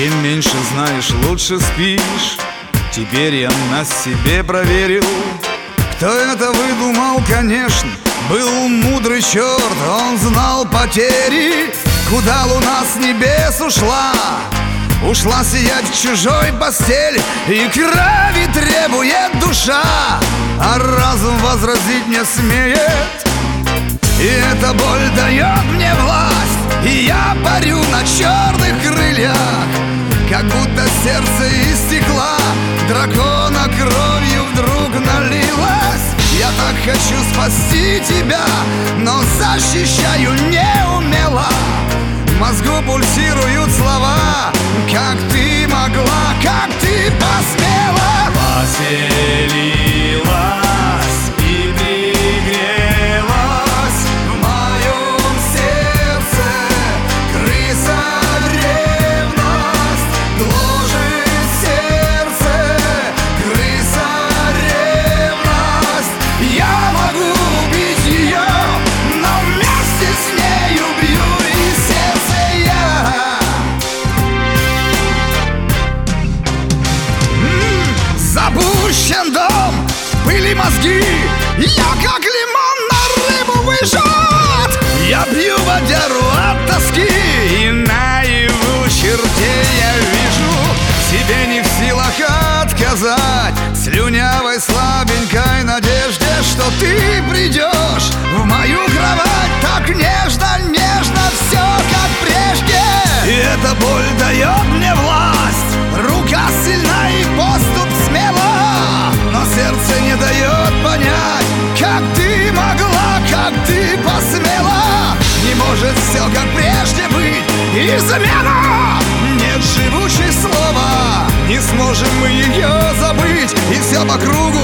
Чем меньше знаешь, лучше спишь. Теперь я на себе проверил. Кто это выдумал, конечно, был мудрый черт. Он знал потери, куда луна с небес ушла. Ушла сиять в чужой постели, и крови требует душа, а разум возразить не смеет. И эта боль дает мне власть, и я парю на черных крыльях, как будто сердце из стекла дракона кровью вдруг налилось. Я так хочу спасти тебя, но защищаю неумело. В мозгу пульсируют слова: как ты могла, как ты посмела. Поселилась и пригрелась в моем сердце крыса ревность. Гложет сердце крыса ревность. Я могу убить ее, но вместе с ней убью и сердце я. Запущен дом, в пыли мозги, я как лимон на рыбу выжат. Я пью водяру от тоски, и наяву чертей я вижу. Себе не в силах отказать слюнявой слабенькой надежде, что ты придешь в мою кровать так нежно, нежно, все как прежде. И эта боль дает мне власть, рука сильна и поступ смела, но сердце не дает понять, как ты могла, как ты посмела. Не может все как прежде быть, измена. Нет живущей слова, не сможем мы ее забыть, и все по кругу